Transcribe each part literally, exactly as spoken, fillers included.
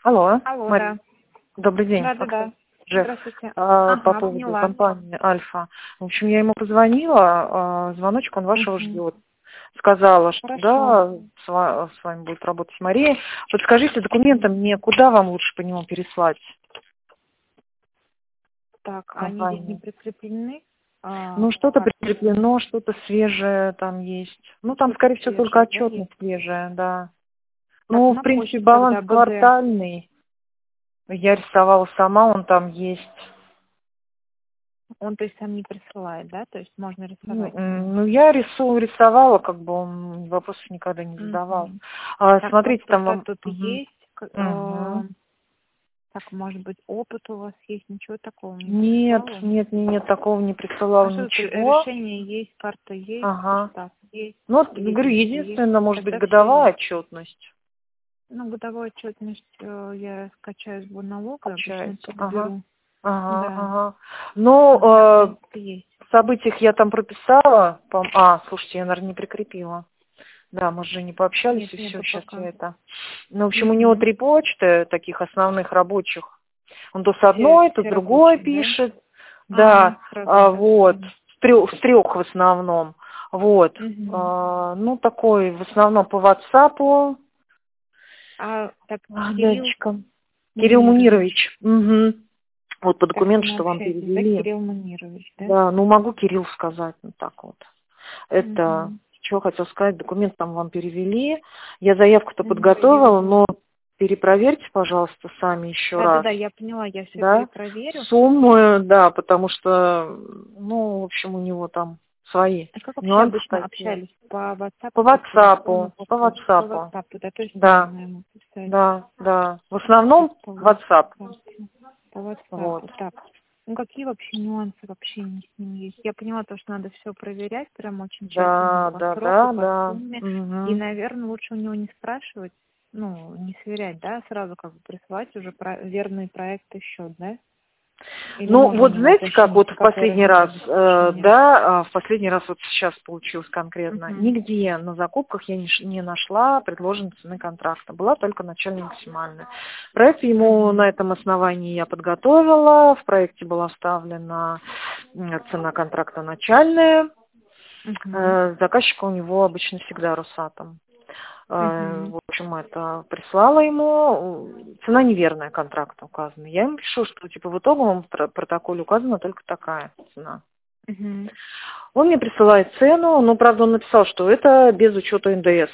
Алло, Алло, Мария. да. Добрый день. Да-да-да. Оксана. Здравствуйте. А, По Ага, поводу поняла. компании Альфа. В общем, я ему позвонила, а, звоночек он вашего Мгм. ждет. Сказала, что Хорошо. да, с ва- с вами будет работать Мария. Подскажите, документы мне куда вам лучше по нему переслать? Так, они здесь не Компании. прикреплены. А, Ну, что-то карты прикреплено, что-то свежее там есть. Ну, там, что-то скорее всего, только свежее, да, есть? отчетность свежая, да. Так, Ну, в на принципе, почту баланс тогда БГ. квартальный. Я рисовала сама, он там есть. Он, то есть, сам не присылает, да? То есть можно Ну, рисовать ему. м, ну, я рисую, рисовала, как бы он вопросов никогда не задавал. Мгм. А, Так, смотрите, там паспорта вам... тут Мгм. есть. к- э, Мгм. Так, может быть, опыт у вас есть? Ничего такого не Нет, присылала? нет, нет, нет, такого не присылал А что тут? э, ничего. Решение есть, карта есть, Ага. штраф есть, Ну, вот, говорю, свидетельство есть. единственное, может быть, Тогда все есть. годовая отчетность Ну, годовую отчетность э, я скачаю с налога, обычно получается. оттуда Ага. беру. Ага, Да. ага. Ну, Тогда, в э, принципе, есть. в событиях я там прописала. пом- А, слушайте, я, наверное, не прикрепила. Да, мы же не пообщались, Нет, и все, нету сейчас пока. я это... Ну, в общем, у него Угу. три почты, таких основных рабочих. Он то с Все, одной, то с все другой рабочие, да? пишет. А, Да, сразу а, вот, сообщение. с трех, с трех в основном. Вот. Угу. А, ну, такой, в основном по WhatsApp. А, так, А, Кирилл датчиком. Кирилл Мунирович. Мунирович. Угу. Вот по Так с документу, ним что вам общаетесь, да, перевели. Кирилл Мунирович, да? Да, ну могу Кирилл сказать, ну так вот. Это, Угу. что хотел сказать, документ там вам перевели. Я заявку-то Угу. подготовила, но перепроверьте, пожалуйста, сами еще раз. Да-да-да, я поняла, я все Да, перепроверю. суммы, да, потому что, ну, в общем, у него там свои А как вообще нюансы обычно такие. общались? По WhatsApp, По по телефону, WhatsApp, по по почте? По WhatsApp, WhatsApp, да, то есть да, можно ему писать. да, да. В Так, основном по WhatsApp, WhatsApp. По вот. WhatsApp. Так. Ну, какие вообще нюансы в общении с ним есть? Я поняла то, что надо все проверять, прям очень тщательно Да, по да, сроку, да, по да. сумме. И, Мгм. наверное, лучше у него не спрашивать, ну, не сверять, да, сразу как бы присылать уже про- верный проект и счет, да? Или Ну, можно у вот него знаете, как уточнить, вот в какое последний размер раз, э, обеспечения? да, а, в последний раз вот сейчас получилось конкретно, Угу. нигде на закупках я не, ш- не нашла предложенной цены контракта, была только начальная максимальная. Проект ему Угу. на этом основании я подготовила, в проекте была вставлена м, цена контракта начальная, Угу. э, заказчика у него обычно всегда Росатом. Э, Угу. В общем, это прислала ему. Цена неверная контракта указана. Я ему пишу, что типа в итоговом про- протоколе указана только такая цена. Угу. Он мне присылает цену, но, правда, он написал, что это без учета эн дэ эс.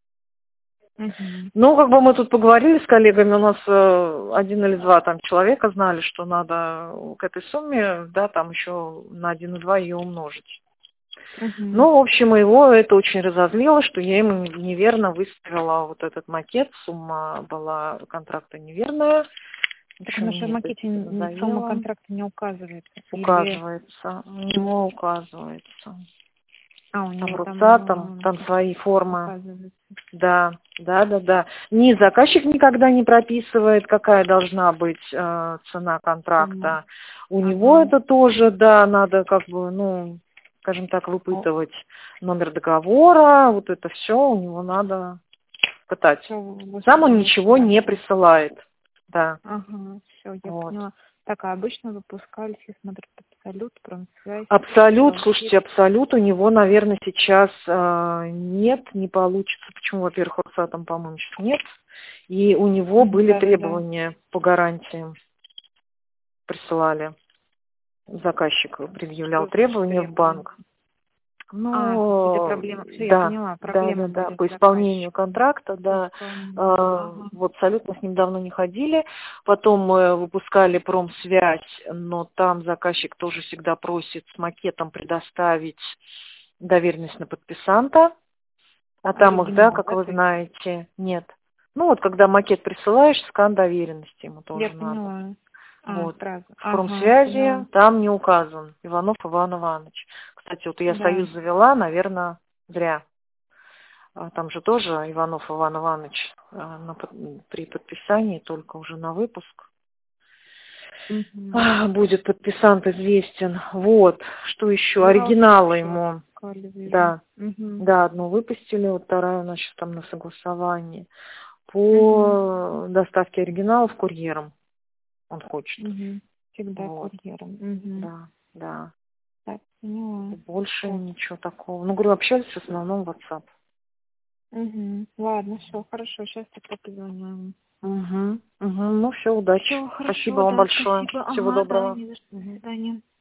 Угу. Ну, как бы мы тут поговорили с коллегами, у нас э, один или два там человека знали, что надо к этой сумме, да, там еще на один и два ее умножить. Угу. Ну, в общем, его это очень разозлило, что я ему неверно выставила вот этот макет, сумма была контракта неверная. В Так она общем, же в мне это макете н- сумма заело. контракта не указывается. Или... Указывается, у него указывается. А, у Там него Росатом, там там э, свои формы. указывается. Да, да, да, да. Ни заказчик никогда не прописывает, какая должна быть э, цена Сумма. контракта. У него Ага. это тоже, да, надо как бы, ну, скажем так, О, выпытывать номер договора, вот это все у него надо пытать. все Сам он ничего не выстраивать. присылает. Да, Ага, все, я вот. поняла. Так, а обычно выпускались, я смотрю, Абсолют, Промсвязь, Абсолют, Балтит. слушайте, Абсолют у него, наверное, сейчас э, нет, не получится. Почему? Во-первых, Росатом, по-моему, сейчас нет. И у него Мгм, были да-да-да. требования по гарантиям, присылали. Заказчик предъявлял Что значит требования в требования? банк. А, какие-то Ну, проблемы. Все, я да, поняла. да, да, Проблемы да, были по с исполнению заказчиком. контракта, По да. исполнению. Э, Ага. Вот абсолютно с ним давно не ходили. Потом мы выпускали промсвязь, но там заказчик тоже всегда просит с макетом предоставить доверенность на подписанта. А там их, да, Оригинал, как да, вы то есть? знаете, нет. Ну вот, когда макет присылаешь, скан доверенности ему Я тоже надо. поняла. А, Вот. сразу. В Ага, промсвязи поняла. там не указан Иванов Иван Иванович. Кстати, вот я Да. союз завела, наверное, зря. А там же тоже Иванов Иван Иванович а, на под- при подписании, только уже на выпуск. Угу. А, будет подписант известен. Вот. Что еще? Бухгалтер Оригиналы еще ему. выпускали, вижу. Да. Угу. Да, одну выпустили, вот вторая у нас сейчас там на согласовании. по доставке оригиналов курьером. Он хочет. Угу. Всегда Вот. курьером. Угу. Да, да. Так, поняла. Больше Так. ничего такого. Ну, говорю, общались в основном в WhatsApp. Угу. Ладно, все, хорошо, сейчас я позвоню. Угу, угу. Ну, все, удачи. Все, хорошо, Спасибо вам да, большое. спасибо. Всего Ага, да, доброго. не за что. До свидания.